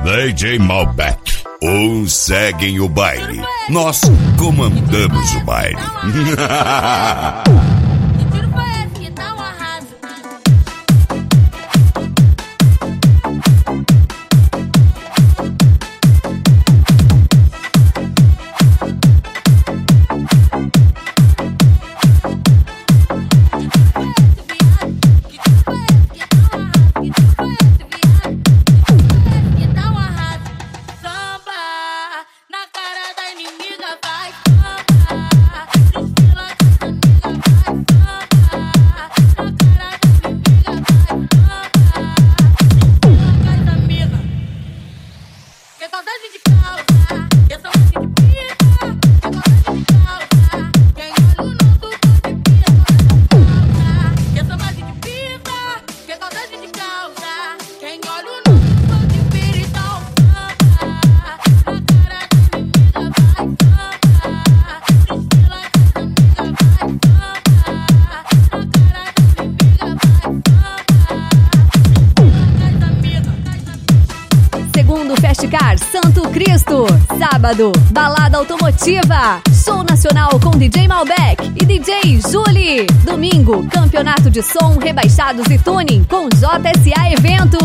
DJ Malbec. Uns seguem o baile, nós comandamos o baile. Festicar Santo Cristo, sábado, balada automotiva, show nacional com DJ Malbec e DJ Julie. Domingo, campeonato de som, rebaixados e tuning com JSA Eventos.